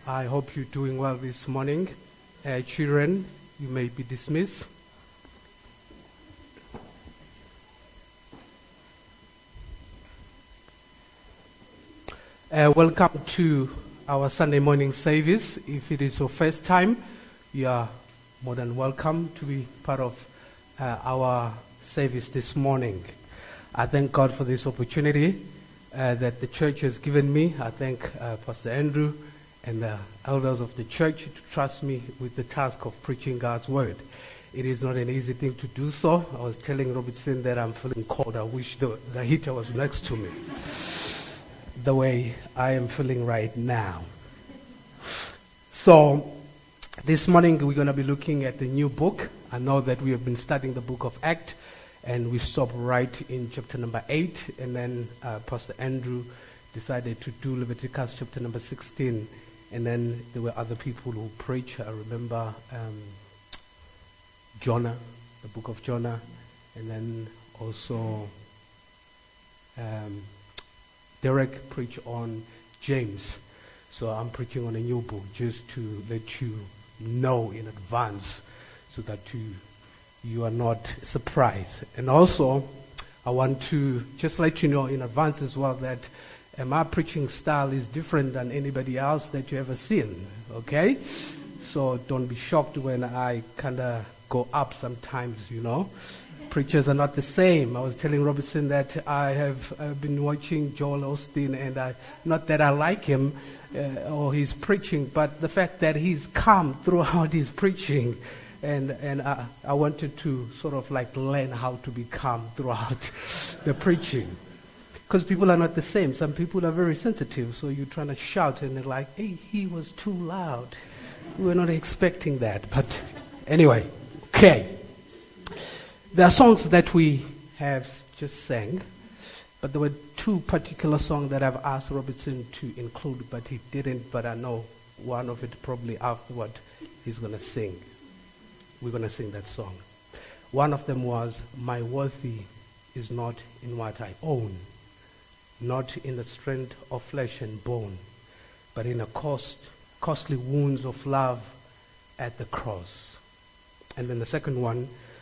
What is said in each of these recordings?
I hope you're doing well this morning. Children, you may be dismissed. Welcome to our Sunday morning service. If it is your first time, you are more than welcome to be part of our service this morning. I thank God for this opportunity that the church has given me. I thank Pastor Andrew and the elders of the church to trust me with the task of preaching God's word. It is not an easy thing to do so. I was telling Robertson that I'm feeling cold. I wish the heater was next to me, the way I am feeling right now. So this morning we're going to be looking at the new book. I know that we have been studying the book of Acts, and we stopped right in chapter number 8, and then Pastor Andrew decided to do Leviticus chapter number 16, and then there were other people who preached. I remember Jonah, the book of Jonah, and then also Derek preached on James. So I'm preaching on a new book just to let you know in advance so that you are not surprised. And also, I want to just let you know in advance as well that my preaching style is different than anybody else that you ever seen. Okay? So don't be shocked when I kind of go up sometimes, Preachers are not the same. I was telling Robertson that I have been watching Joel Osteen, and not that I like him or his preaching, but the fact that he's calm throughout his preaching. And I wanted to sort of like learn how to be calm throughout the preaching. Because people are not the same. Some people are very sensitive, so you're trying to shout and they're like, hey, he was too loud. We were not expecting that. But anyway, okay. There are songs that we have just sang, but there were two particular songs that I've asked Robertson to include, but he didn't. But I know one of it probably afterward he's going to sing. We're going to sing that song. One of them was, my worthy is not in what I own, not in the strength of flesh and bone, but in the costly wounds of love at the cross. And then the second one,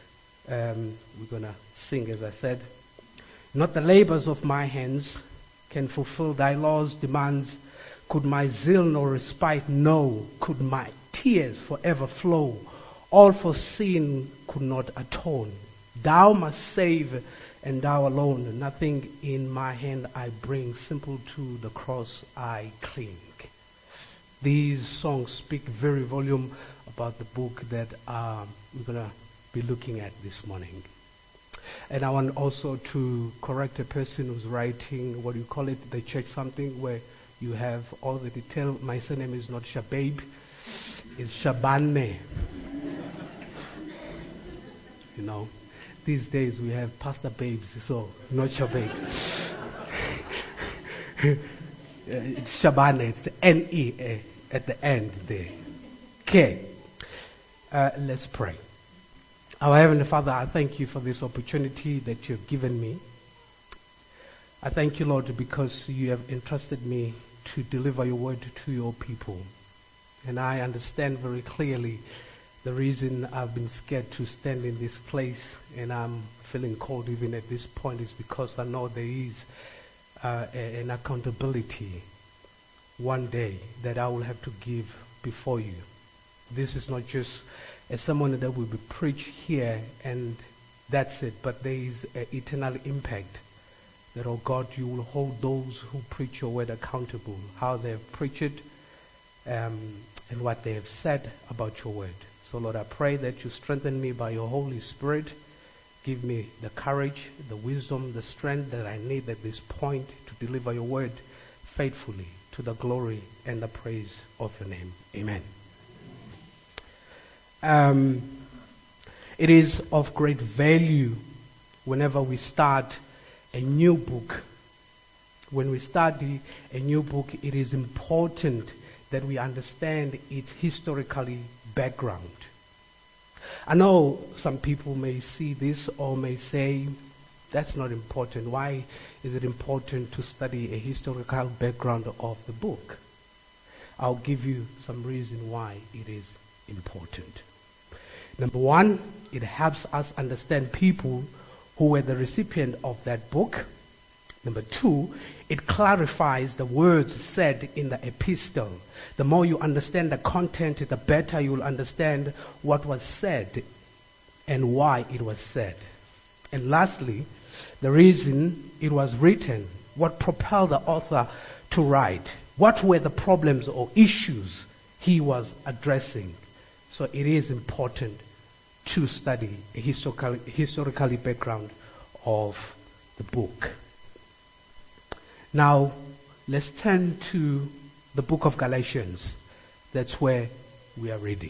we're going to sing, as I said, not the labors of my hands can fulfill thy law's demands. Could my zeal no respite know? Could my tears forever flow? All for sin could not atone. Thou must save, and thou alone. Nothing in my hand I bring. Simple to the cross I cling. These songs speak very volume about the book that we're going to be looking at this morning. And I want also to correct a person who's writing, what do you call it, the church something, where you have all the detail. My surname is not Shababe, it's Shabane. These days we have Pastor Babes, so not Shababe. It's Shabane, it's the N-E at the end there. Okay, let's pray. Our Heavenly Father, I thank you for this opportunity that you've given me. I thank you, Lord, because you have entrusted me to deliver your word to your people. And I understand very clearly the reason I've been scared to stand in this place and I'm feeling cold even at this point is because I know there is an accountability one day that I will have to give before you. This is not just a sermon that will be preached here and that's it, but there is an eternal impact that, oh God, you will hold those who preach your word accountable, how they have preached it and what they have said about your word. So Lord, I pray that you strengthen me by your Holy Spirit. Give me the courage, the wisdom, the strength that I need at this point to deliver your word faithfully to the glory and the praise of your name. Amen. It is of great value whenever we start a new book. When we study a new book, it is important that we understand its historically background. I know some people may see this or may say, that's not important. Why is it important to study a historical background of the book? I'll give you some reason why it is important. Number one, it helps us understand people who were the recipient of that book. Number two, it clarifies the words said in the epistle. The more you understand the content, the better you'll understand what was said and why it was said. And lastly, the reason it was written, what propelled the author to write, what were the problems or issues he was addressing. So it is important to study a historical background of the book. Now, let's turn to the book of Galatians. That's where we are reading.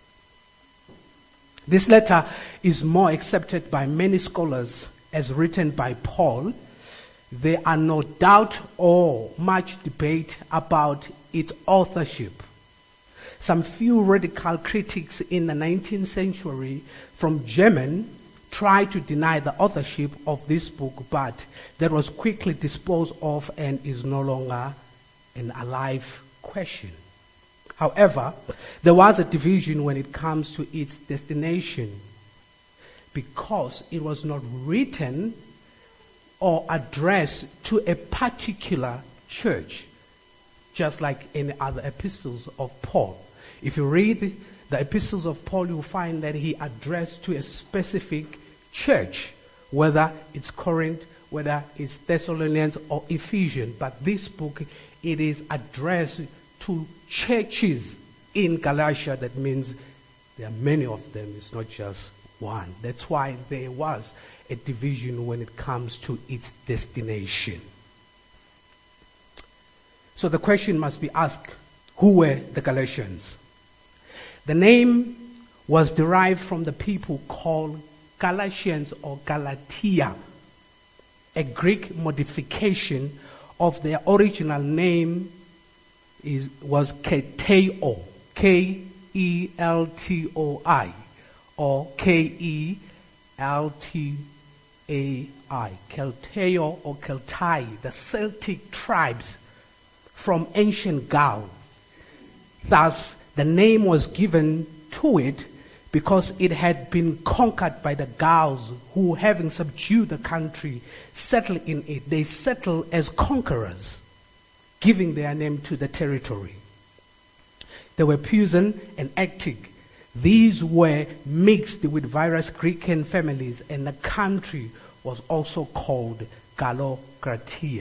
This letter is more accepted by many scholars as written by Paul. There are no doubt or much debate about its authorship. Some few radical critics in the 19th century from Germany tried to deny the authorship of this book, but that was quickly disposed of and is no longer an alive question. However, there was a division when it comes to its destination, because it was not written or addressed to a particular church, just like any other epistles of Paul. If you read the epistles of Paul, you'll find that he addressed to a specific church, whether it's Corinth, whether it's Thessalonians or Ephesians. But this book, it is addressed to churches in Galatia. That means there are many of them. It's not just one. That's why there was a division when it comes to its destination. So the question must be asked, who were the Galatians? The name was derived from the people called Galatians or Galatia, a Greek modification of their original name was Keteo, K-E-L-T-O-I, or K-E-L-T-A-I, Kelteo or Keltai, the Celtic tribes from ancient Gaul. Thus, the name was given to it because it had been conquered by the Gauls, who, having subdued the country, settled in it. They settled as conquerors, giving their name to the territory. There were Pusan and Attic. These were mixed with various Greek families, and the country was also called Gallokratia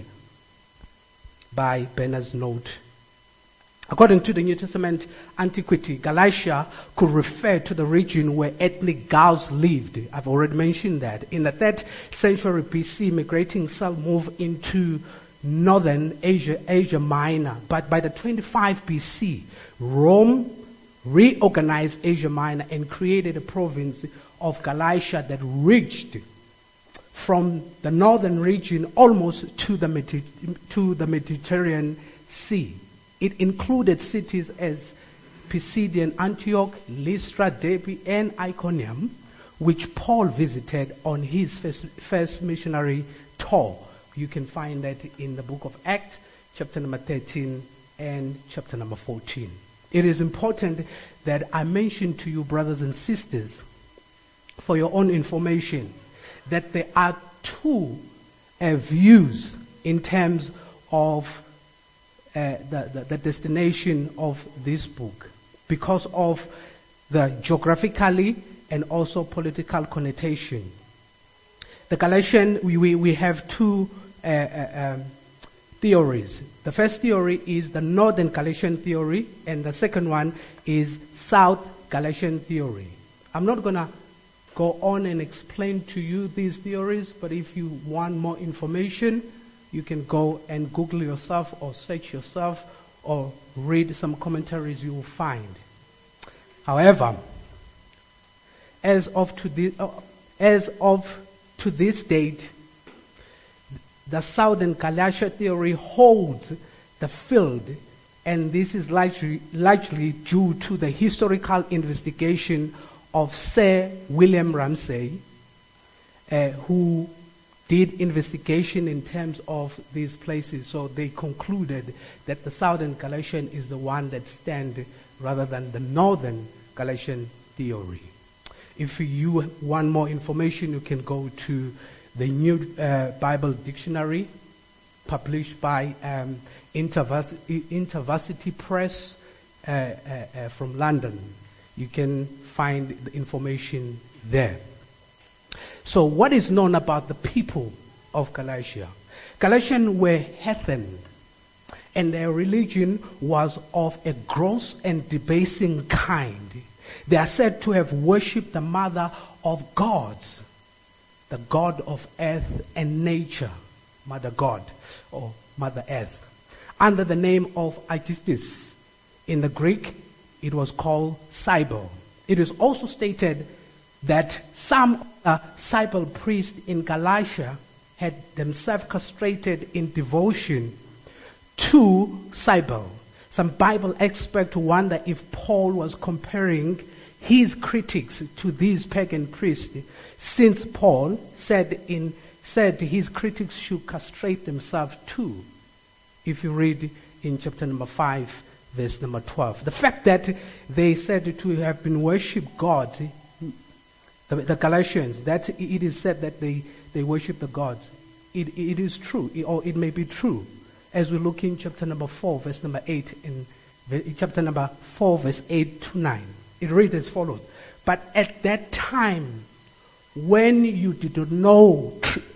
by Bernard's note. According to the New Testament antiquity, Galatia could refer to the region where ethnic Gauls lived. I've already mentioned that. In the 3rd century BC, migrating Celts moved into northern Asia Minor. But by the 25 BC, Rome reorganized Asia Minor and created a province of Galatia that reached from the northern region almost to the Mediterranean Sea. It included cities as Pisidian Antioch, Lystra, Derbe, and Iconium, which Paul visited on his first missionary tour. You can find that in the book of Acts, chapter number 13 and chapter number 14. It is important that I mention to you, brothers and sisters, for your own information, that there are two views in terms of the destination of this book, because of the geographically and also political connotation. The Galatian, we have two theories. The first theory is the Northern Galatian theory, and the second one is South Galatian theory. I'm not going to go on and explain to you these theories, but if you want more information, you can go and Google yourself or search yourself or read some commentaries you will find. However, as of to this date, the Southern Galatia theory holds the field, and this is largely due to the historical investigation of Sir William Ramsay, who did investigation in terms of these places. So they concluded that the southern Galatian is the one that stands rather than the northern Galatian theory. If you want more information, you can go to the New Bible Dictionary, published by InterVarsity Press from London. You can find the information there. So what is known about the people of Galatia? Galatians were heathen, and their religion was of a gross and debasing kind. They are said to have worshipped the mother of gods, the god of earth and nature, Mother God or Mother Earth, under the name of Aegisthus. In the Greek, it was called Cybele. It is also stated that some Cybele priests in Galatia had themselves castrated in devotion to Cybele. Some Bible experts wonder if Paul was comparing his critics to these pagan priests, since Paul said his critics should castrate themselves too. If you read in chapter number 5, verse number 12. The fact that they said to have been worshipped gods, the Galatians, that it is said that they worship the gods. It is true, or it may be true. As we look in chapter number 4, verse number 8, in chapter number 4, verse 8 to 9. It reads as follows. But at that time, when you did not know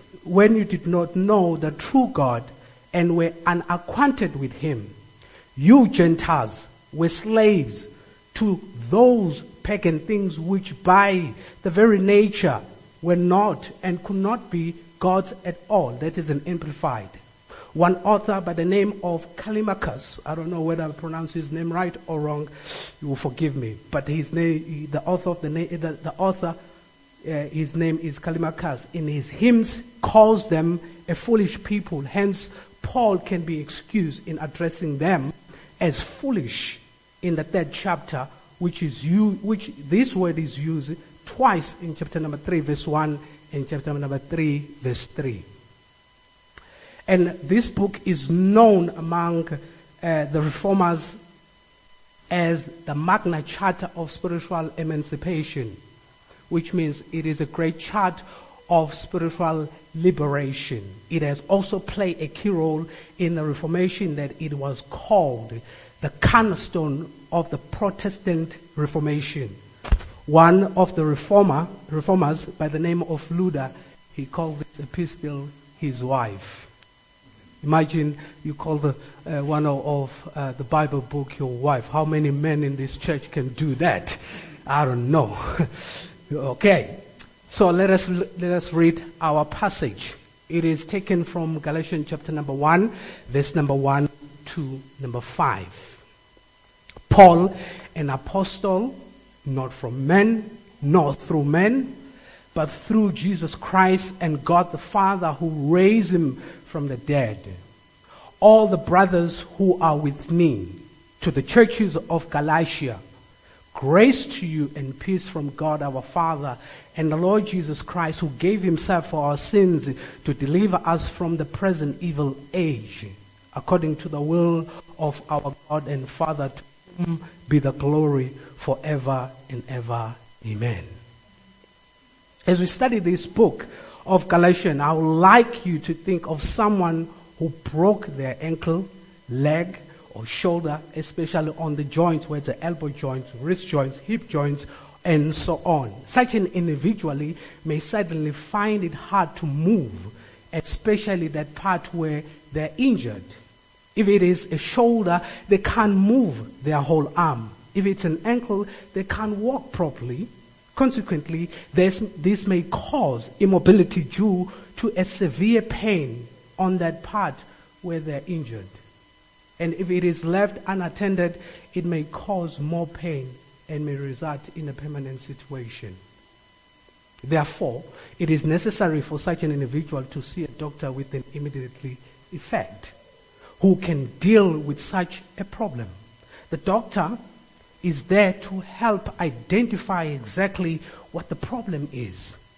the true God and were unacquainted with him, you Gentiles were slaves to those pagan things which by the very nature were not and could not be gods at all. That is an amplified. One author by the name of Callimachus, I don't know whether I pronounce his name right or wrong, you will forgive me, but his name, his name is Callimachus. In his hymns, calls them a foolish people. Hence, Paul can be excused in addressing them as foolish in the 3rd chapter, which this word is used twice in chapter number 3, verse 1, and chapter number 3, verse 3. And this book is known among the reformers as the Magna Charta of spiritual emancipation, which means it is a great chart of spiritual liberation. It has also played a key role in the Reformation, that it was called the cornerstone of the Protestant Reformation. One of the reformers by the name of Luther, he called this epistle his wife. Imagine you call one of the Bible book your wife. How many men in this church can do that? I don't know. Okay, so let us read our passage. It is taken from Galatians chapter number 1, verse number 1 to number 5. Paul, an apostle, not from men, nor through men, but through Jesus Christ and God the Father who raised him from the dead. All the brothers who are with me, to the churches of Galatia, grace to you and peace from God our Father and the Lord Jesus Christ, who gave himself for our sins to deliver us from the present evil age, according to the will of our God and Father, to whom be the glory forever and ever. Amen. As we study this book of Galatians, I would like you to think of someone who broke their ankle, leg, or shoulder, especially on the joints, where the elbow joints, wrist joints, hip joints, and so on. Such an individual may suddenly find it hard to move, especially that part where they're injured. If it is a shoulder, they can't move their whole arm. If it's an ankle, they can't walk properly. Consequently, this may cause immobility due to a severe pain on that part where they're injured. And if it is left unattended, it may cause more pain and may result in a permanent situation. Therefore, it is necessary for such an individual to see a doctor with an immediate effect who can deal with such a problem. The doctor is there to help identify exactly what the problem is,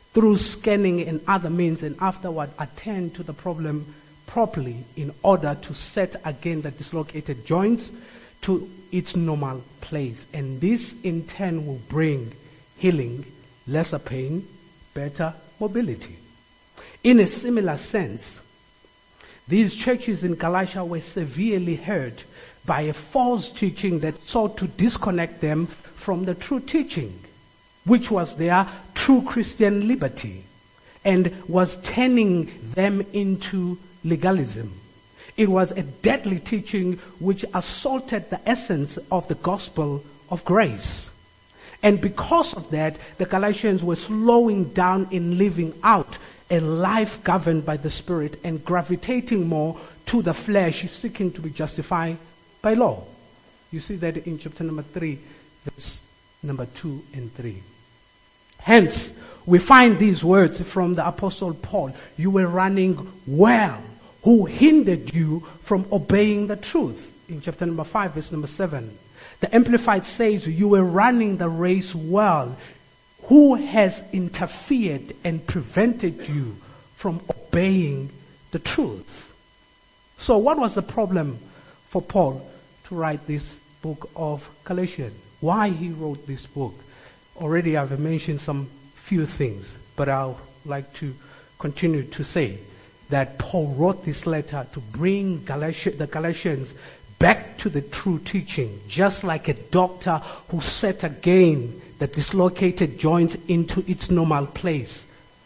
through scanning and other means, and afterward attend to the problem properly in order to set again the dislocated joints to its normal place. And this in turn will bring healing, lesser pain, better mobility. In a similar sense, these churches in Galatia were severely hurt by a false teaching that sought to disconnect them from the true teaching, which was their true Christian liberty, and was turning them into legalism. It was a deadly teaching which assaulted the essence of the gospel of grace. And because of that, the Galatians were slowing down in living out a life governed by the Spirit and gravitating more to the flesh, seeking to be justified by law. You see that in chapter number 3, verse number 2 and 3. Hence, we find these words from the Apostle Paul. You were running well. Who hindered you from obeying the truth? In chapter number 5, verse number 7. The Amplified says, you were running the race well. Who has interfered and prevented you from obeying the truth? So what was the problem for Paul to write this book of Galatians? Why he wrote this book? Already I've mentioned some few things, but I'd like to continue to say that Paul wrote this letter to bring the Galatians back to the true teaching, just like a doctor who set again the dislocated joints into its normal place.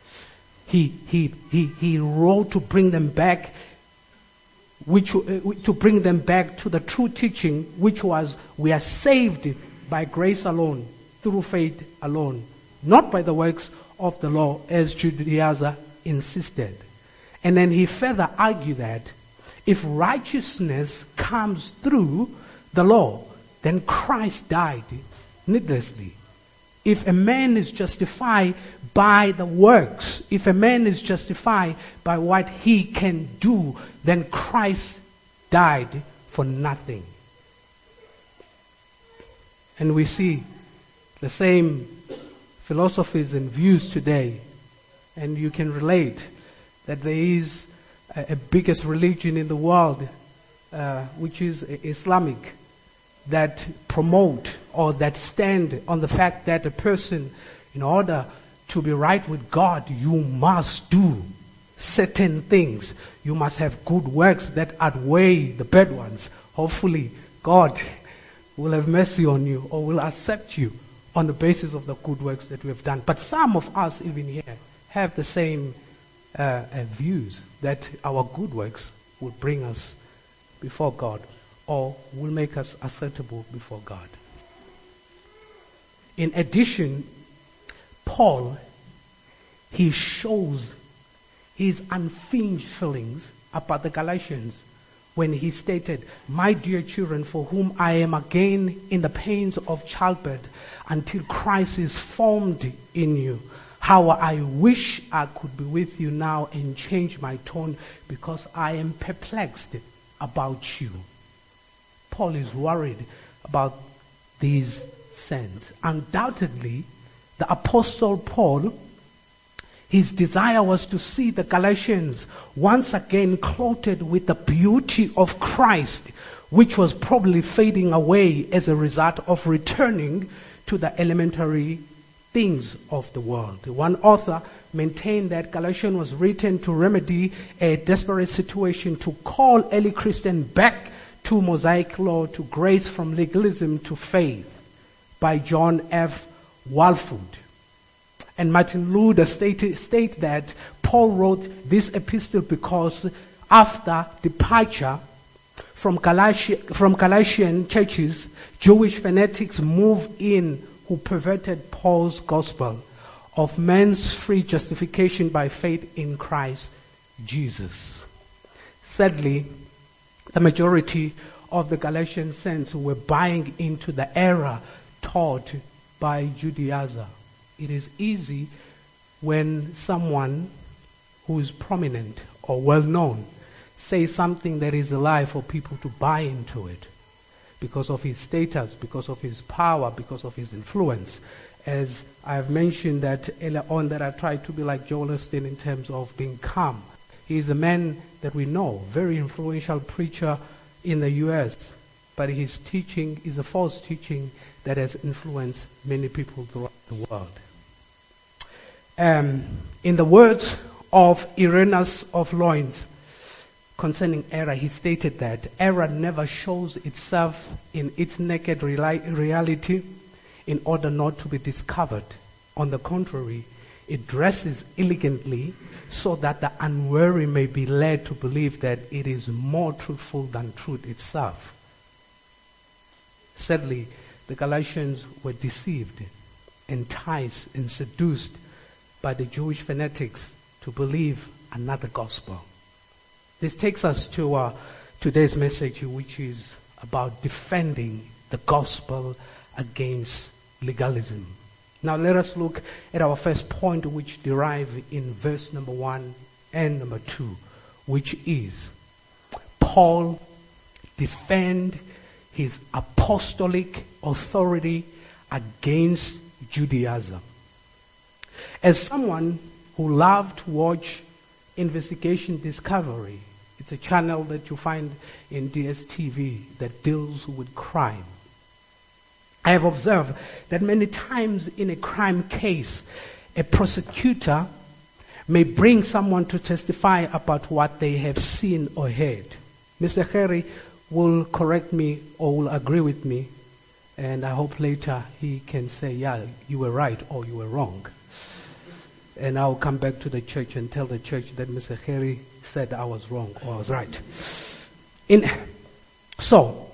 He wrote to bring them back, to bring them back to the true teaching, which was we are saved by grace alone, through faith alone, not by the works of the law, as Judaism insisted. And then he further argued that if righteousness comes through the law, then Christ died needlessly. If a man is justified by the works, if a man is justified by what he can do, then Christ died for nothing. And we see the same philosophies and views today, and you can relate that there is a biggest religion in the world, which is Islamic, that promote or that stand on the fact that a person, in order to be right with God, you must do certain things. You must have good works that outweigh the bad ones. Hopefully, God will have mercy on you or will accept you on the basis of the good works that we have done. But some of us, even here, have the same views that our good works will bring us before God or will make us acceptable before God. In addition, Paul, he shows his unfinished feelings about the Galatians when he stated, my dear children, for whom I am again in the pains of childbirth until Christ is formed in you. How I wish I could be with you now and change my tone because I am perplexed about you. Paul is worried about these sins. Undoubtedly, the Apostle Paul, his desire was to see the Galatians once again clothed with the beauty of Christ, which was probably fading away as a result of returning to the elementary things of the world. One author maintained that Galatians was written to remedy a desperate situation, to call early Christians back to Mosaic law, to grace from legalism to faith, by John F. Walfoot. And Martin Luther state that Paul wrote this epistle because after departure from Galatian churches, Jewish fanatics moved in who perverted Paul's gospel of man's free justification by faith in Christ Jesus. Sadly, the majority of the Galatian saints were buying into the error taught by Judaism. It is easy when someone who is prominent or well known says something that is a lie for people to buy into it. because of his status, because of his power, because of his influence. As I have mentioned that earlier on, that I tried to be like Joel Osteen in terms of being calm. He is a man that we know, very influential preacher in the U.S., but his teaching is a false teaching that has influenced many people throughout the world. In the words of Irenaeus of Lyons concerning error, he stated that error never shows itself in its naked reality in order not to be discovered. On the contrary, it dresses elegantly so that the unwary may be led to believe that it is more truthful than truth itself. Sadly, the Galatians were deceived, enticed, and seduced by the Jewish fanatics to believe another gospel. This takes us to today's message, which is about defending the gospel against legalism. Now let us look at our first point, which derive in verse number 1 and number 2, which is Paul defend his apostolic authority against Judaism. As someone who loved to watch Investigation Discovery, it's a channel that you find in DSTV that deals with crime. I have observed that many times in a crime case, a prosecutor may bring someone to testify about what they have seen or heard. Mr. Harry will correct me or will agree with me, and I hope later he can say, yeah, you were right or you were wrong. And I'll come back to the church and tell the church that Mr. Harry said I was wrong or I was right. So,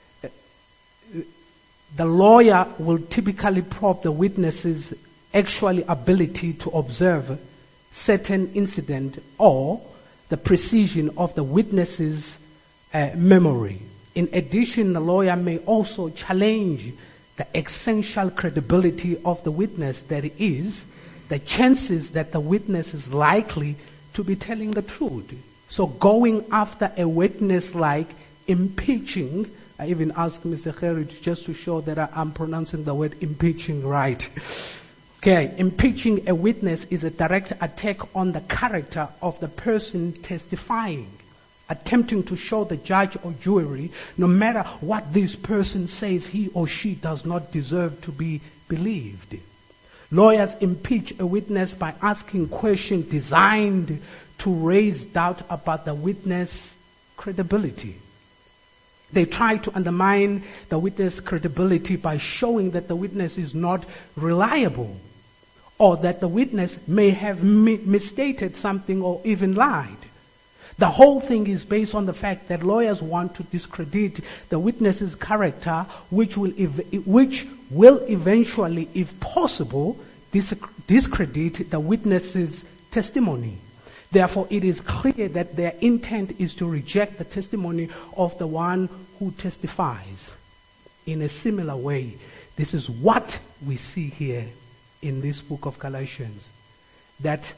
the lawyer will typically probe the witness's actual ability to observe certain incident or the precision of the witness's memory. In addition, the lawyer may also challenge the essential credibility of the witness, that is, the chances that the witness is likely to be telling the truth. So going after a witness like impeaching, I even asked Mr. Harry just to show that I'm pronouncing the word impeaching right. Okay, impeaching a witness is a direct attack on the character of the person testifying, attempting to show the judge or jury, no matter what this person says, he or she does not deserve to be believed. Lawyers impeach a witness by asking questions designed to raise doubt about the witness' credibility. They try to undermine the witness' credibility by showing that the witness is not reliable, or that the witness may have misstated something or even lied. The whole thing is based on the fact that lawyers want to discredit the witness's character, which will eventually, if possible, discredit the witness's testimony. Therefore, it is clear that their intent is to reject the testimony of the one who testifies. In a similar way, this is what we see here in this book of Galatians, that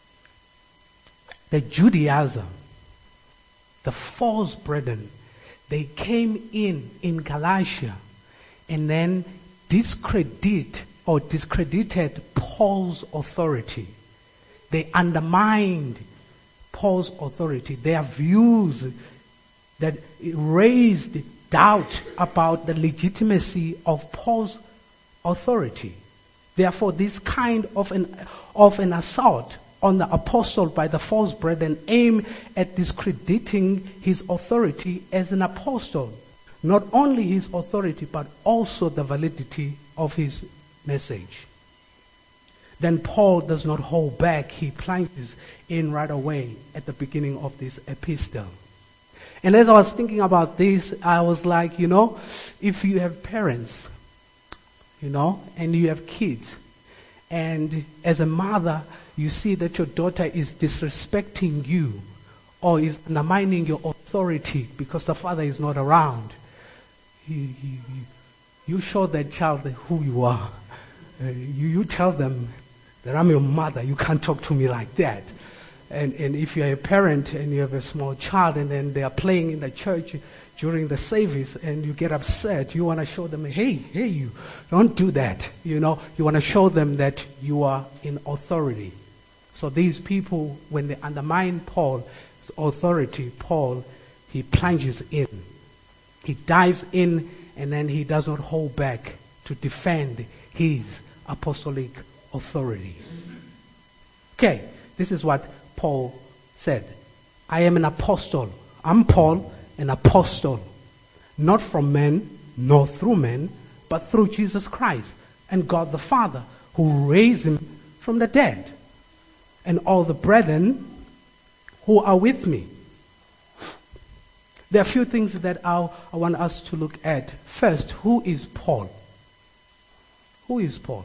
the Judaism, the false brethren, they came in Galatia and then discredited Paul's authority. They undermined Paul's authority. Their views that raised doubt about the legitimacy of Paul's authority. Therefore, this kind of an assault on the apostle by the false brethren aim at discrediting his authority as an apostle. Not only his authority, but also the validity of his message. Then Paul does not hold back. He plunges in right away at the beginning of this epistle. And as I was thinking about this, I was like, if you have parents, and you have kids, and as a mother, you see that your daughter is disrespecting you or is undermining your authority because the father is not around, you show that child who you are. You tell them that I'm your mother. You can't talk to me like that. And if you're a parent and you have a small child and then they are playing in the church during the service and you get upset, you want to show them, hey, you don't do that. You want to show them that you are in authority. So these people, when they undermine Paul's authority, Paul, he plunges in. He dives in, and then he does not hold back to defend his apostolic authority. Okay, this is what Paul said. I am an apostle. I'm Paul, an apostle. Not from men, nor through men, but through Jesus Christ and God the Father, who raised him from the dead, and all the brethren who are with me. There are a few things that I want us to look at. First, who is Paul? Who is Paul?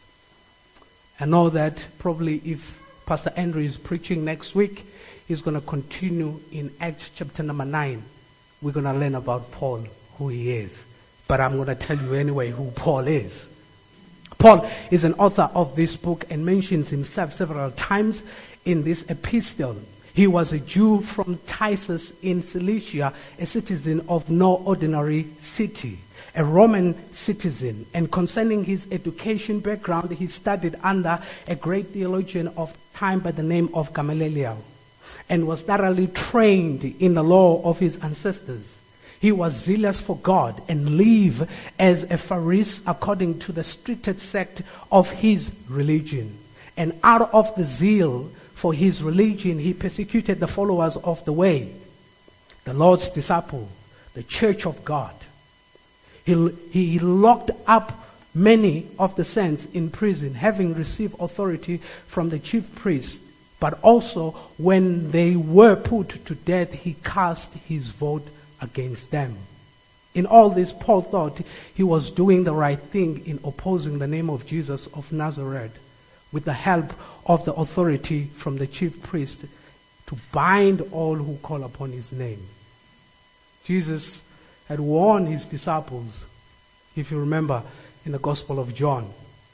I know that probably if Pastor Andrew is preaching next week, he's going to continue in Acts chapter number 9. We're going to learn about Paul, who he is. But I'm going to tell you anyway who Paul is. Paul is an author of this book and mentions himself several times in this epistle. He was a Jew from Tarsus in Cilicia, a citizen of no ordinary city, a Roman citizen. And concerning his education background, he studied under a great theologian of time by the name of Gamaliel, and was thoroughly trained in the law of his ancestors. He was zealous for God and lived as a Pharisee according to the strictest sect of his religion. And out of the zeal for his religion, he persecuted the followers of the way, the Lord's disciple, the church of God. He locked up many of the saints in prison, having received authority from the chief priests. But also, when they were put to death, he cast his vote against them. In all this, Paul thought he was doing the right thing in opposing the name of Jesus of Nazareth, with the help of the authority from the chief priest, to bind all who call upon his name. Jesus had warned his disciples, if you remember in the Gospel of John.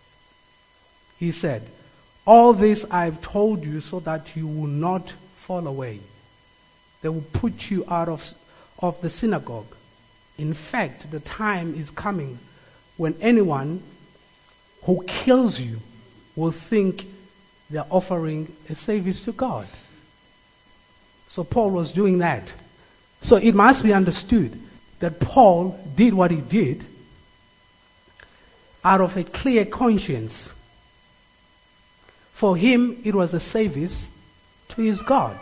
He said, all this I've told you so that you will not fall away. They will put you out of the synagogue. In fact, the time is coming when anyone who kills you will think they're offering a service to God. So Paul was doing that. So it must be understood that Paul did what he did out of a clear conscience. For him, it was a service to his God.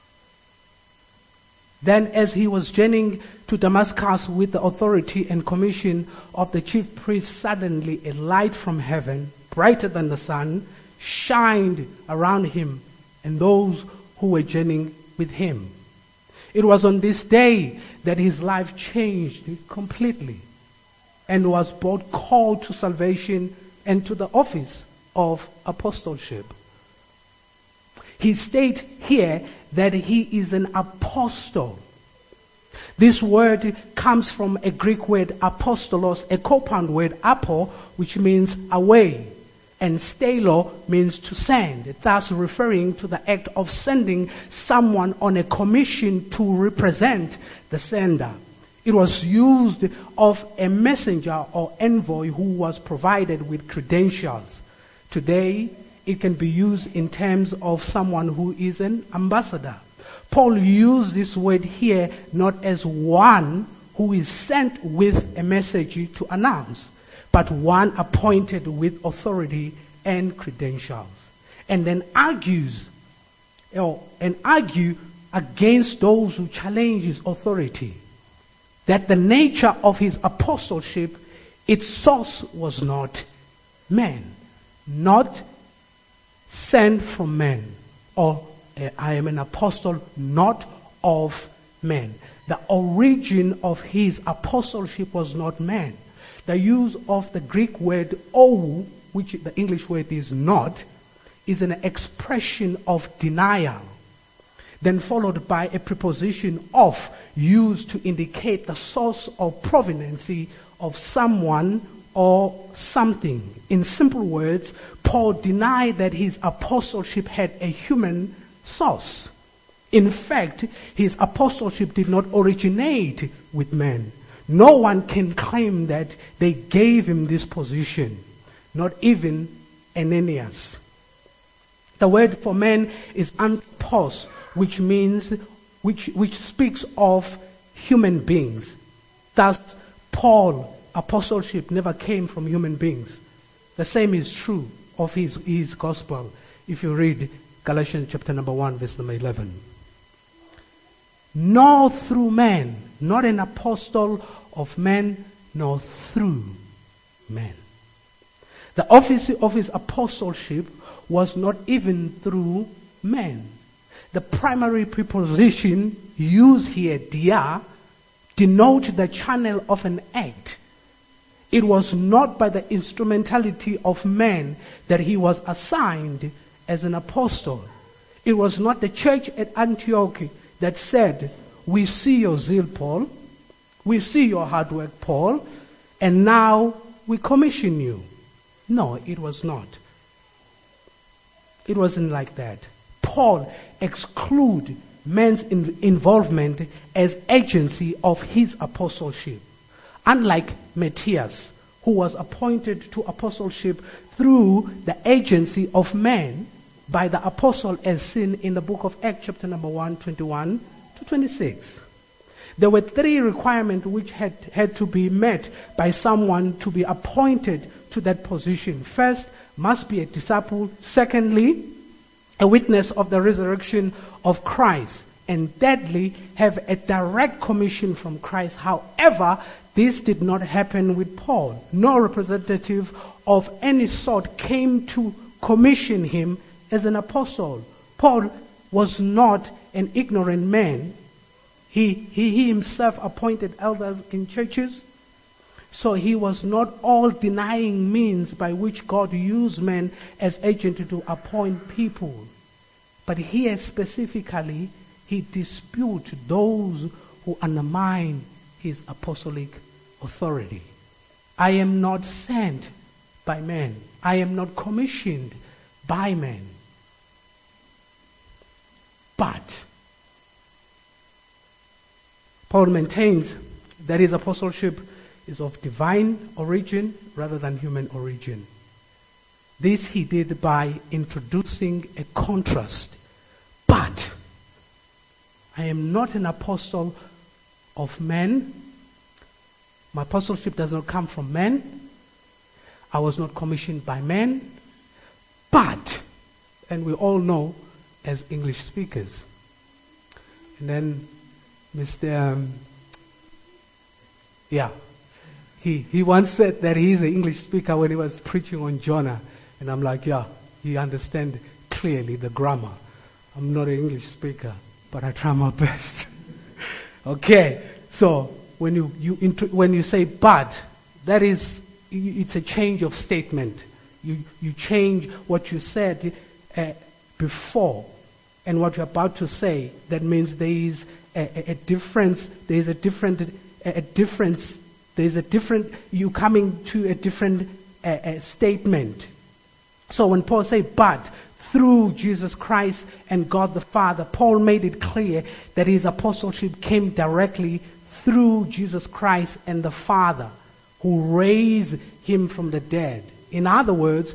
Then, as he was journeying to Damascus with the authority and commission of the chief priest, suddenly a light from heaven, brighter than the sun, shined around him and those who were journeying with him. It was on this day that his life changed completely and was both called to salvation and to the office of apostleship. He states here that he is an apostle. This word comes from a Greek word apostolos, a compound word apo, which means away, and stelo means to send, thus referring to the act of sending someone on a commission to represent the sender. It was used of a messenger or envoy who was provided with credentials. Today, it can be used in terms of someone who is an ambassador. Paul used this word here not as one who is sent with a message to announce, but one appointed with authority and credentials. And then argue against those who challenge his authority, that the nature of his apostleship, its source was not man, not sent from men, or I am an apostle not of men. The origin of his apostleship was not man. The use of the Greek word ou, which the English word is not, is an expression of denial, then followed by a preposition of, used to indicate the source or proveniency of someone or something. In simple words, Paul denied that his apostleship had a human source. In fact, his apostleship did not originate with men. No one can claim that they gave him this position, not even Ananias. The word for man is anthropos, which speaks of human beings. Thus, Paul, apostleship never came from human beings. The same is true of his gospel. If you read Galatians chapter number 1, verse number 11. Nor through man, not an apostle of men, nor through men. The office of his apostleship was not even through men. The primary preposition used here, dia, denotes the channel of an act. It was not by the instrumentality of man that he was assigned as an apostle. It was not the church at Antioch that said, "We see your zeal, Paul. We see your hard work, Paul, and now we commission you." No, it was not. It wasn't like that. Paul excluded man's involvement as agency of his apostleship. Unlike Matthias, who was appointed to apostleship through the agency of man by the apostle as seen in the book of Acts chapter number 1, 21 to 26. There were 3 requirements which had to be met by someone to be appointed to that position. First, must be a disciple. Secondly, a witness of the resurrection of Christ. And thirdly, have a direct commission from Christ. However, this did not happen with Paul. No representative of any sort came to commission him as an apostle. Paul was not an ignorant man. He himself appointed elders in churches. So he was not all denying means by which God used men as agents to appoint people. But here specifically, he disputed those who undermine his apostolic authority. I am not sent by men. I am not commissioned by men. But Paul maintains that his apostleship is of divine origin rather than human origin. This he did by introducing a contrast. But I am not an apostle of men. My apostleship does not come from men. I was not commissioned by men. But, and we all know as English speakers. And then Mr. He once said that he's an English speaker when he was preaching on Jonah. And I'm like, yeah, he understands clearly the grammar. I'm not an English speaker, but I try my best. Okay, so when you say but, that is, it's a change of statement. You change what you said before and what you're about to say. That means there is a difference. There is a difference. You coming to a different statement. So when Paul say but through Jesus Christ and God the Father, Paul made it clear that his apostleship came directly through Jesus Christ and the Father who raised him from the dead. In other words,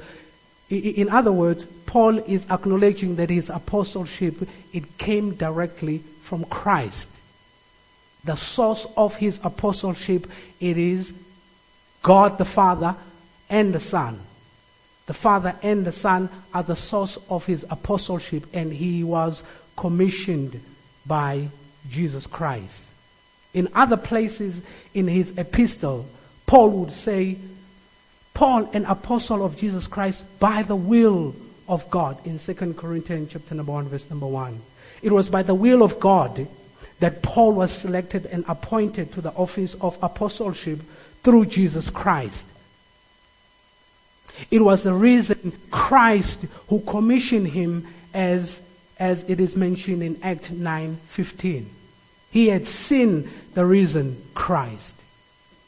Paul is acknowledging that his apostleship, it came directly from Christ. The source of his apostleship, it is God the Father and the Son. The Father and the Son are the source of his apostleship, and he was commissioned by Jesus Christ. In other places in his epistle, Paul would say, Paul, an apostle of Jesus Christ by the will of God, in 2 Corinthians chapter number 1, verse number 1. It was by the will of God that Paul was selected and appointed to the office of apostleship through Jesus Christ. It was the reason Christ who commissioned him as it is mentioned in Acts 9:15. He had seen the risen Christ.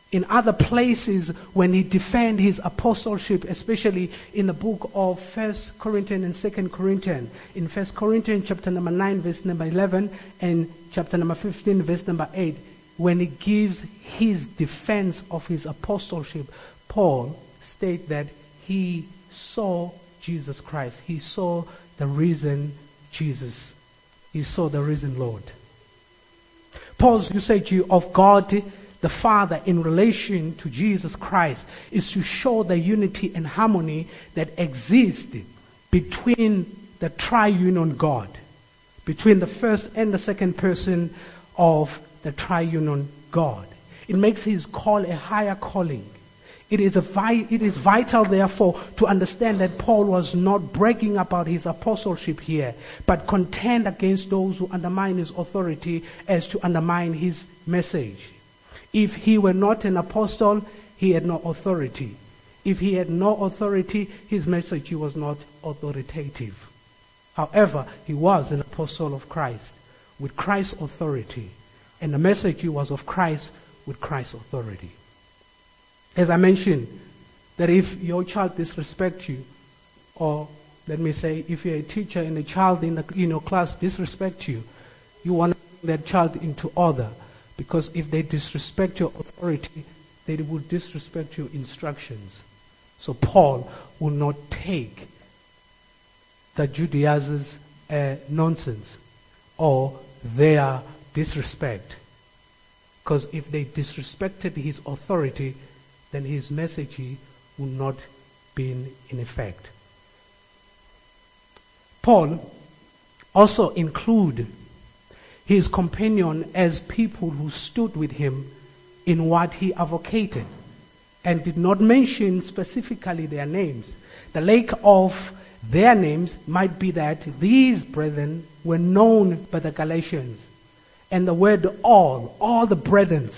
In other places, when he defends his apostleship, especially in the book of 1 Corinthians and 2 Corinthians, in 1 Corinthians chapter number 9, verse number 11, and chapter number 15, verse number 8, when he gives his defense of his apostleship, Paul states that he saw Jesus Christ. He saw the risen Jesus. He saw the risen Lord. Paul's usage of God the Father in relation to Jesus Christ is to show the unity and harmony that exists between the triune God, between the first and the second person of the triune God. It makes his call a higher calling. It is vital, therefore, to understand that Paul was not bragging about his apostleship here, but contend against those who undermine his authority as to undermine his message. If he were not an apostle, he had no authority. If he had no authority, his message was not authoritative. However, he was an apostle of Christ with Christ's authority, and the message was of Christ with Christ's authority. As I mentioned, that if your child disrespects you, or let me say, if you're a teacher and a child in your class disrespects you, you want to bring that child into order. Because if they disrespect your authority, they will disrespect your instructions. So Paul will not take the Judaizers' nonsense or their disrespect. Because if they disrespected his authority, then his message will not be in effect. Paul also included his companion as people who stood with him in what he advocated, and did not mention specifically their names. The lack of their names might be that these brethren were known by the Galatians, and the word all the brethren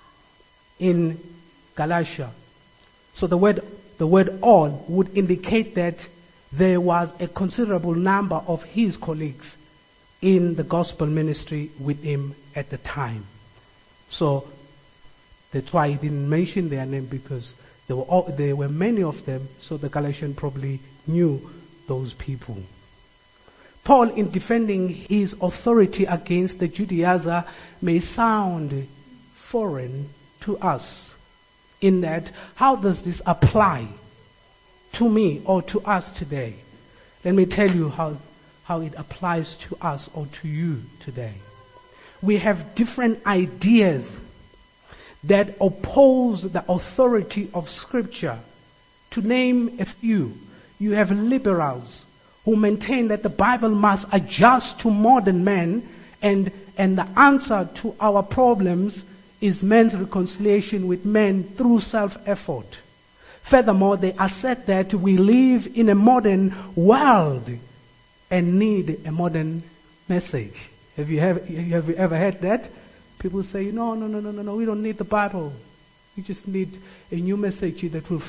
in Galatia. So the word all would indicate that there was a considerable number of his colleagues in the gospel ministry with him at the time. So that's why he didn't mention their name, because there were many of them, so the Galatians probably knew those people. Paul, in defending his authority against the Judaizer, may sound foreign to us, in that, how does this apply to me or to us today? Let me tell you how it applies to us or to you today. We have different ideas that oppose the authority of Scripture. To name a few, you have liberals who maintain that the Bible must adjust to modern men, and the answer to our problems is man's reconciliation with men through self-effort. Furthermore, they assert that we live in a modern world and need a modern message. Have you ever heard that? People say, no, we don't need the Bible. We just need a new message that will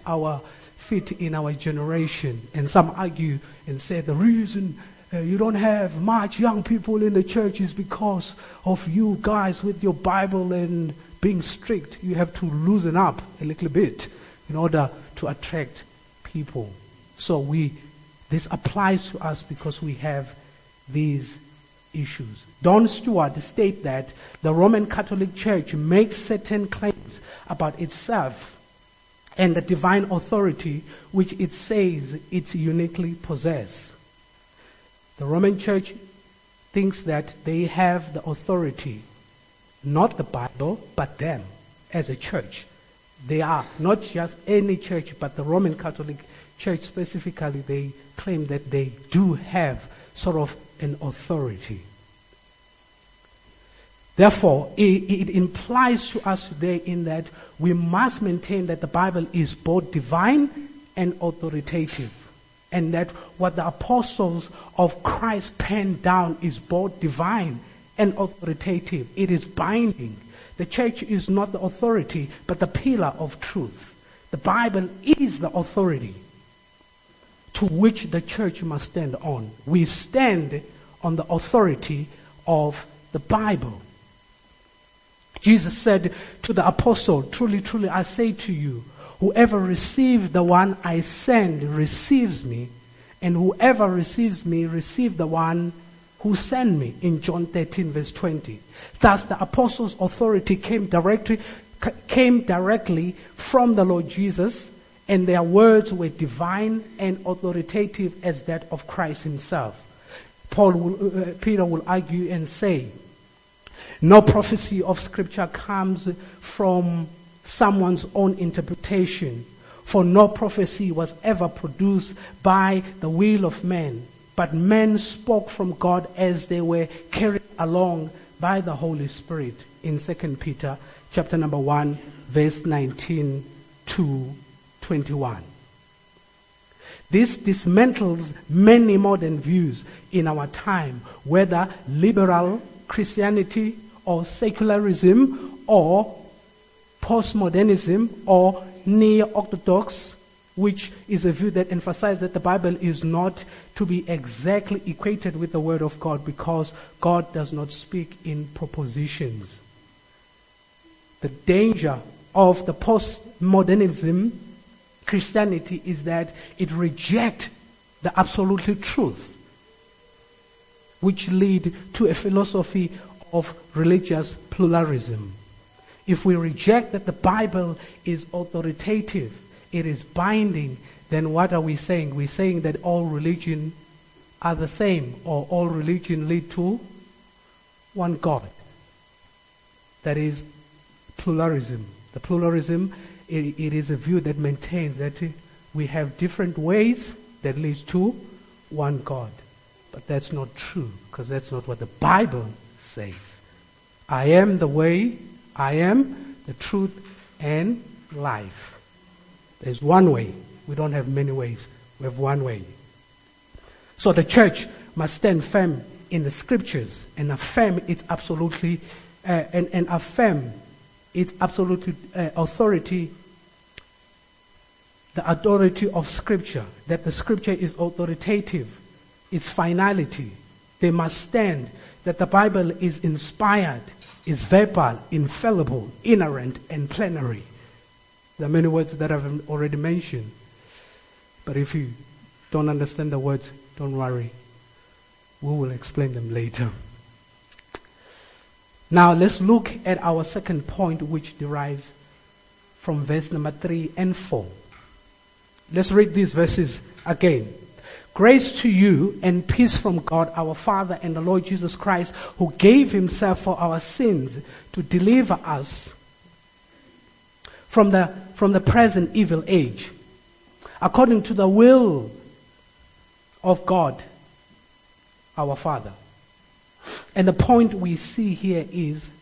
fit in our generation. And some argue and say the reason you don't have much young people in the church is because of you guys with your Bible and being strict. You have to loosen up a little bit in order to attract people. So this applies to us because we have these issues. Don Stewart states that the Roman Catholic Church makes certain claims about itself and the divine authority which it says it uniquely possesses. The Roman Church thinks that they have the authority, not the Bible, but them as a church. They are not just any church, but the Roman Catholic Church specifically, they claim that they do have sort of an authority. Therefore, it implies to us today in that we must maintain that the Bible is both divine and authoritative, and that what the apostles of Christ penned down is both divine and authoritative. It is binding. The church is not the authority, but the pillar of truth. The Bible is the authority to which the church must stand on. We stand on the authority of the Bible. Jesus said to the apostle, "Truly, truly, I say to you, whoever receives the one I send receives me, and whoever receives me receives the one who sent me," in John 13, verse 20. Thus, the apostles' authority came directly from the Lord Jesus, and their words were divine and authoritative as that of Christ himself. Peter will argue and say, no prophecy of Scripture comes from someone's own interpretation, for no prophecy was ever produced by the will of man, but men spoke from God as they were carried along by the Holy Spirit, in 2 Peter chapter number 1, verse 19 to 21. This dismantles many modern views in our time, whether liberal Christianity or secularism or postmodernism or neo-orthodox, which is a view that emphasizes that the Bible is not to be exactly equated with the Word of God because God does not speak in propositions. The danger of the postmodernism Christianity is that it rejects the absolute truth, which lead to a philosophy of religious pluralism. If we reject that the Bible is authoritative, it is binding, then what are we saying? We're saying that all religion are the same, or all religion lead to one God. That is pluralism. The pluralism, it is a view that maintains that we have different ways that leads to one God. But that's not true, because that's not what the Bible says. I am the way, I am the truth and life. There's one way. We don't have many ways. We have one way. So the church must stand firm in the Scriptures and affirm its authority, the authority of Scripture, that the Scripture is authoritative, its finality. They must stand that the Bible is inspired, is verbal, infallible, inerrant, and plenary. There are many words that I've already mentioned. But if you don't understand the words, don't worry. We will explain them later. Now let's look at our second point, which derives from verse number 3 and 4. Let's read these verses again. Grace to you and peace from God our Father and the Lord Jesus Christ, who gave himself for our sins to deliver us from the present evil age, according to the will of God our Father. And the point we see here is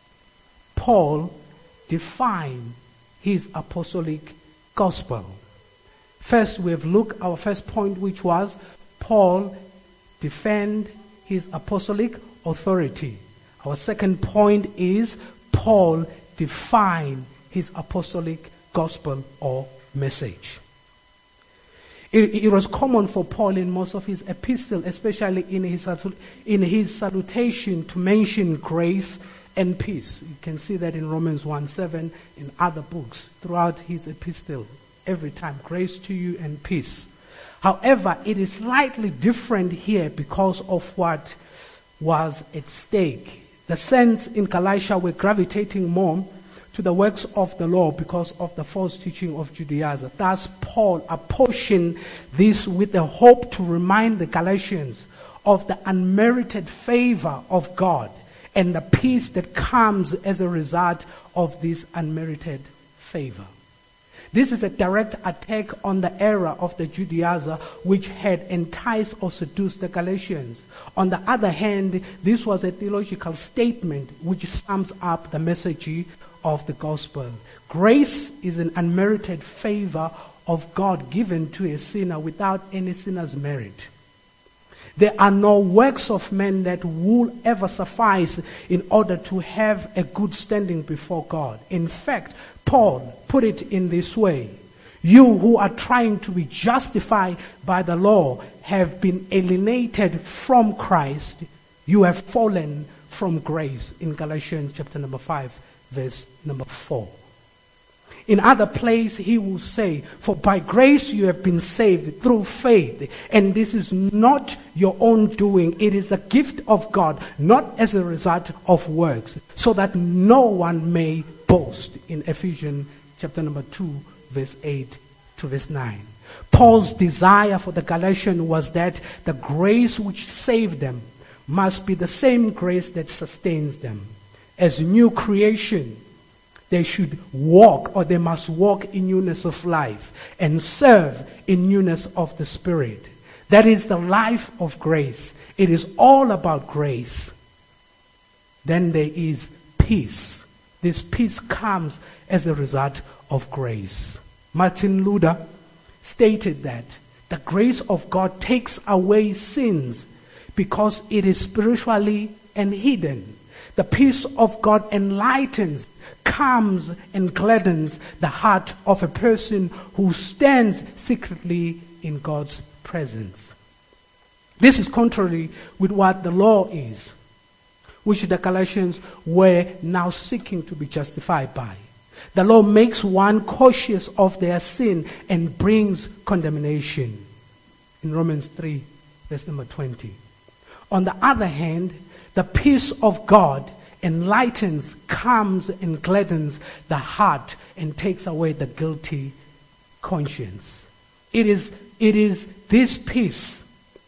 Paul defined his apostolic gospel. First, we have looked our first point, which was Paul defend his apostolic authority. Our second point is Paul define his apostolic gospel or message. It was common for Paul in most of his epistles, especially in his salutation, to mention grace and peace. You can see that in Romans 1:7, in other books, throughout his epistle. Every time, grace to you and peace. However, it is slightly different here because of what was at stake. The saints in Galatia were gravitating more to the works of the law because of the false teaching of Judaism. Thus, Paul apportioned this with the hope to remind the Galatians of the unmerited favor of God and the peace that comes as a result of this unmerited favor. This is a direct attack on the error of the Judaizers which had enticed or seduced the Galatians. On the other hand, this was a theological statement which sums up the message of the gospel. Grace is an unmerited favor of God given to a sinner without any sinner's merit. There are no works of men that will ever suffice in order to have a good standing before God. In fact, Paul put it in this way: you who are trying to be justified by the law have been alienated from Christ. You have fallen from grace in Galatians chapter number 5, verse number 4. In other place, he will say, for by grace you have been saved through faith, and this is not your own doing. It is a gift of God, not as a result of works, so that no one may boast. In Ephesians chapter number 2, verse 8 to verse 9. Paul's desire for the Galatians was that the grace which saved them must be the same grace that sustains them. As new creation, they should walk, or they must walk in newness of life and serve in newness of the Spirit. That is the life of grace. It is all about grace. Then there is peace. This peace comes as a result of grace. Martin Luther stated that the grace of God takes away sins because it is spiritually and hidden. The peace of God enlightens, calms, and gladdens the heart of a person who stands secretly in God's presence. This is contrary with what the law is, which the Galatians were now seeking to be justified by. The law makes one cautious of their sin and brings condemnation. In Romans 3, verse number 20. On the other hand, the peace of God enlightens, calms, and gladdens the heart and takes away the guilty conscience. It is this peace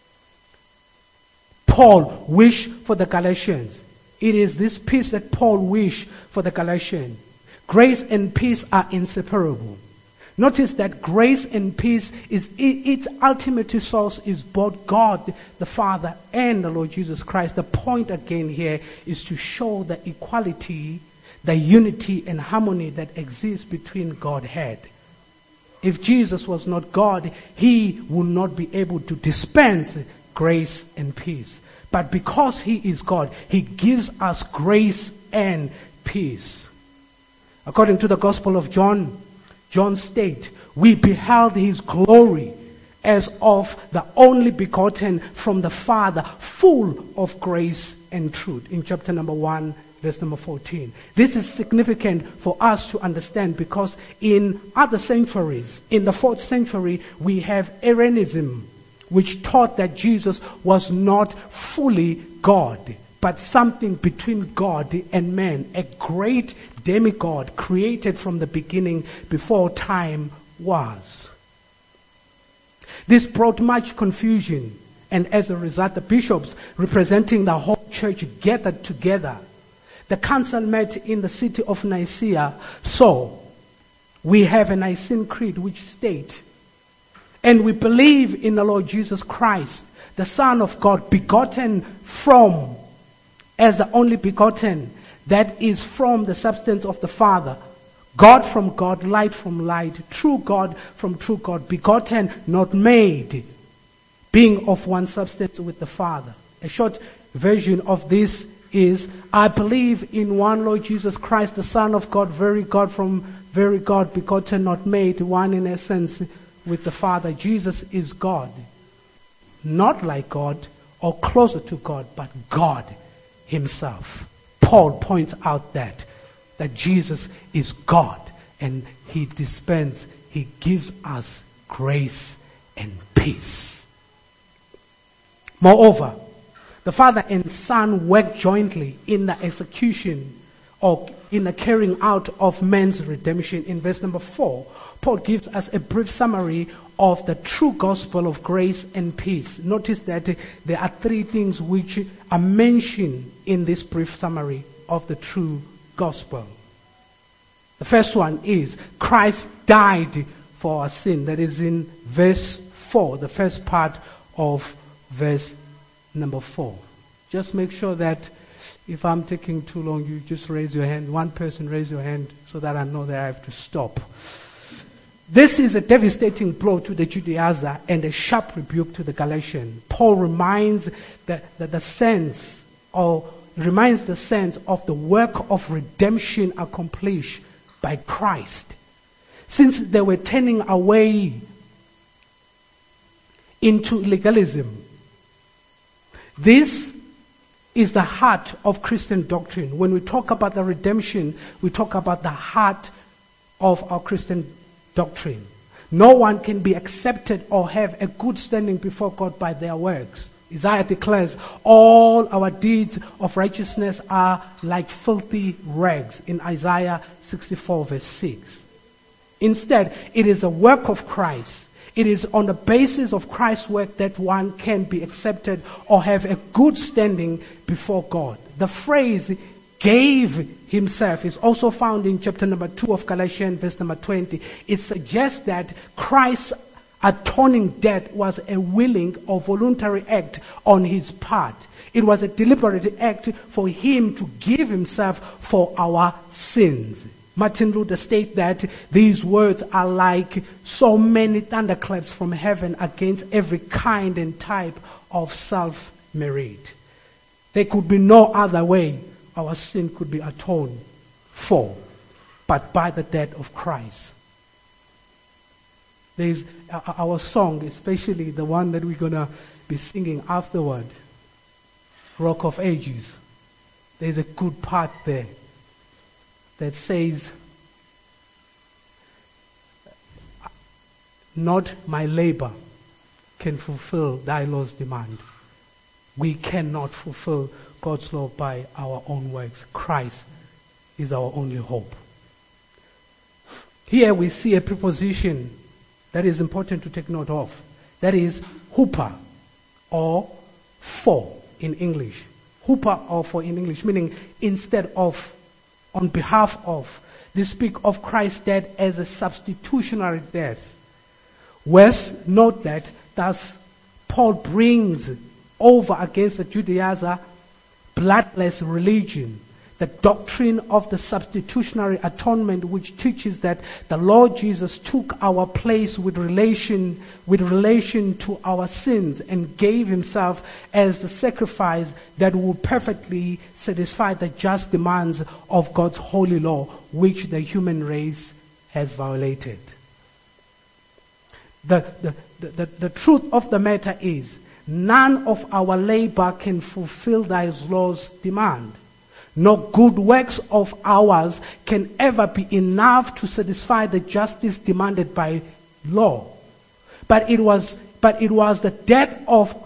Paul wished for the Galatians. It is this peace that Paul wished for the Galatians. Grace and peace are inseparable. Notice that grace and peace its ultimate source is both God the Father and the Lord Jesus Christ. The point again here is to show the equality, the unity and harmony that exists between Godhead. If Jesus was not God, he would not be able to dispense grace and peace. But because he is God, he gives us grace and peace. According to the Gospel of John, John states, we beheld his glory as of the only begotten from the Father, full of grace and truth. In chapter number 1, verse number 14. This is significant for us to understand because in other centuries, in the 4th century, we have Arianism, which taught that Jesus was not fully God, but something between God and man, a great demigod created from the beginning before time was. This brought much confusion, and as a result, the bishops representing the whole church gathered together. The council met in the city of Nicaea. So, we have a Nicene Creed which states, and we believe in the Lord Jesus Christ, the Son of God, begotten from, as the only begotten, that is from the substance of the Father. God from God, light from light, true God from true God, begotten, not made, being of one substance with the Father. A short version of this is, I believe in one Lord Jesus Christ, the Son of God, very God from very God, begotten, not made, one in essence with the Father. Jesus is God. Not like God or closer to God, but God himself. Paul points out that Jesus is God and he gives us grace and peace. Moreover, the Father and Son work jointly in the execution or in the carrying out of man's redemption. In verse number 4, Paul gives us a brief summary of the true gospel of grace and peace. Notice that there are 3 things which are mentioned in this brief summary of the true gospel. The first one is Christ died for our sin. That is in verse 4, the first part of verse number 4. Just make sure that if I'm taking too long, you just raise your hand. One person raise your hand so that I know that I have to stop. This is a devastating blow to the Judaizer and a sharp rebuke to the Galatians. Paul reminds the sense of the work of redemption accomplished by Christ. Since they were turning away into legalism, this is the heart of Christian doctrine. When we talk about the redemption, we talk about the heart of our Christian doctrine. No one can be accepted or have a good standing before God by their works. Isaiah declares, all our deeds of righteousness are like filthy rags in Isaiah 64 verse 6. Instead, it is a work of Christ. It is on the basis of Christ's work that one can be accepted or have a good standing before God. The phrase gave himself is also found in chapter number 2 of Galatians, verse number 20. It suggests that Christ's atoning death was a willing or voluntary act on his part. It was a deliberate act for him to give himself for our sins. Martin Luther states that these words are like so many thunderclaps from heaven against every kind and type of self-merit. There could be no other way our sin could be atoned for but by the death of Christ. There's our song, especially the one that we're going to be singing afterward, Rock of Ages. There's a good part there that says, not my labor can fulfill thy law's demand. We cannot fulfill God's law by our own works. Christ is our only hope. Here we see a preposition that is important to take note of. That is hooper or for in English. Hooper or for in English, meaning instead of, on behalf of. They speak of Christ's death as a substitutionary death. West note that thus Paul brings over against the Judaizer bloodless religion the doctrine of the substitutionary atonement, which teaches that the Lord Jesus took our place with relation to our sins and gave himself as the sacrifice that would perfectly satisfy the just demands of God's holy law, which the human race has violated. The truth of the matter is, none of our labor can fulfill thy law's demand. No good works of ours can ever be enough to satisfy the justice demanded by law. But it was the death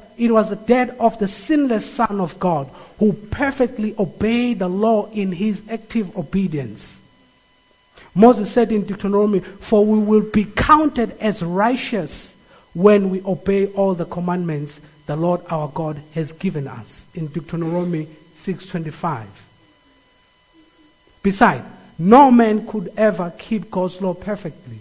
of the sinless Son of God who perfectly obeyed the law in his active obedience. Moses said in Deuteronomy, "For we will be counted as righteous when we obey all the commandments the Lord our God has given us." In Deuteronomy 6:25. Besides, no man could ever keep God's law perfectly.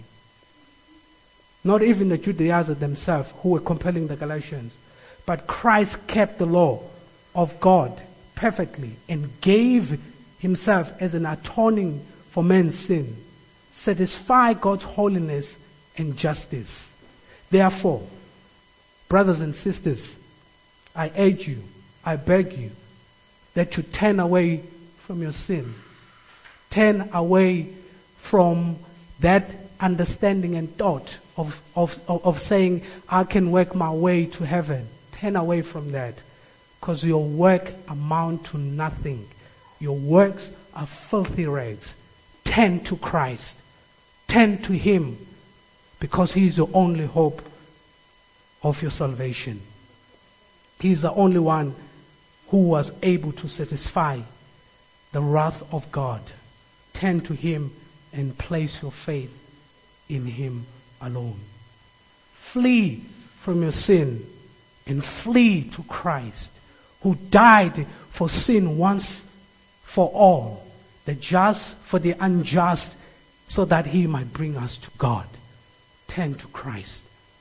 Not even the Judaizers themselves who were compelling the Galatians. But Christ kept the law of God perfectly and gave himself as an atoning for man's sin, satisfy God's holiness and justice. Therefore, brothers and sisters, I urge you, I beg you, that you turn away from your sin. Turn away from that understanding and thought of saying, I can work my way to heaven. Turn away from that, because your work amount to nothing. Your works are filthy rags. Turn to Christ. Turn to him, because he is the only hope of your salvation. He is the only one who was able to satisfy the wrath of God. Turn to him and place your faith in him alone. Flee from your sin and flee to Christ, who died for sin once for all, the just for the unjust, so that he might bring us to God. Turn to Christ.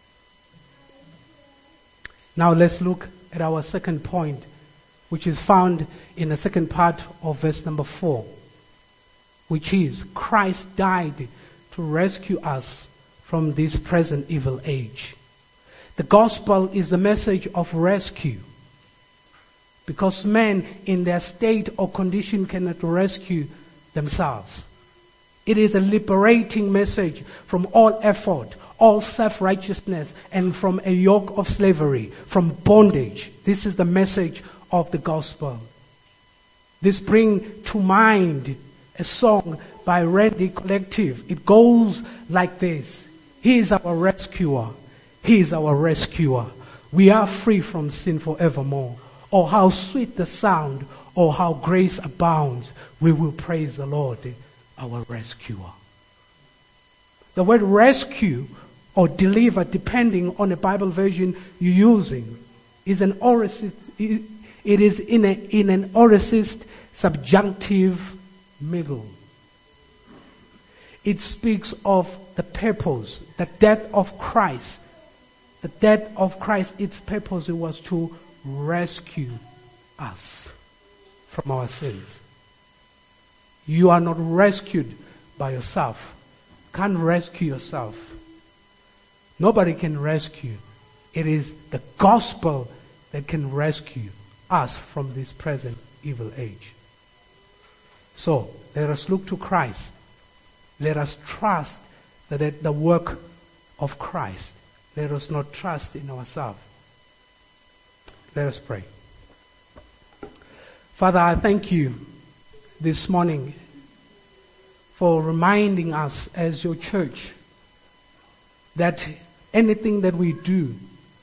Now let's look at our second point, which is found in the second part of verse number 4, which is Christ died to rescue us from this present evil age. The gospel is the message of rescue, because men in their state or condition cannot rescue themselves. It is a liberating message from all effort, all self-righteousness, and from a yoke of slavery, from bondage. This is the message of the gospel. This brings to mind a song by Randy Collective. It goes like this. He is our rescuer. He is our rescuer. We are free from sin forevermore. Oh, how sweet the sound. Oh, how grace abounds. We will praise the Lord, our rescuer. The word rescue or deliver, depending on the Bible version you're using, is an aorist. It is in an aorist subjunctive middle. It speaks of the purpose, the death of Christ. The death of Christ, its purpose was to rescue us from our sins. You are not rescued by yourself. Can't rescue yourself. Nobody can rescue. It is the gospel that can rescue us from this present evil age. So, let us look to Christ. Let us trust that the work of Christ. Let us not trust in ourselves. Let us pray. Father, I thank you this morning for reminding us as your church that anything that we do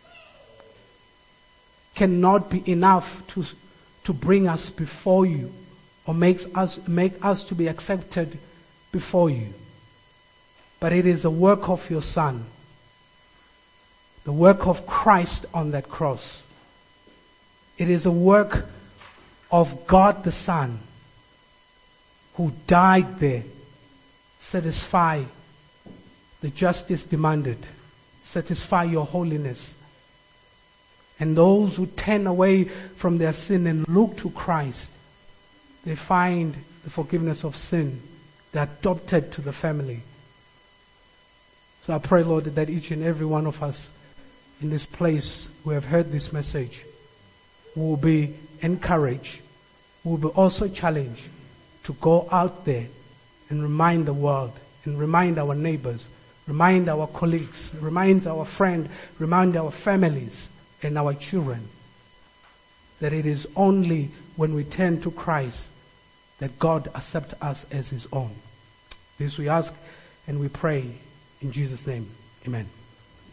cannot be enough to bring us before you or make us to be accepted before you. But it is the work of your Son, the work of Christ on that cross. It is a work of God the Son who died there, satisfy the justice demanded, satisfy your holiness. And those who turn away from their sin and look to Christ, they find the forgiveness of sin. They're adopted to the family. So I pray, Lord, that each and every one of us in this place who have heard this message will be encouraged, will be also challenged to go out there and remind the world and remind our neighbors, remind our colleagues, remind our friends, remind our families and our children that it is only when we turn to Christ that God accepts us as His own. This we ask and we pray in Jesus' name. Amen.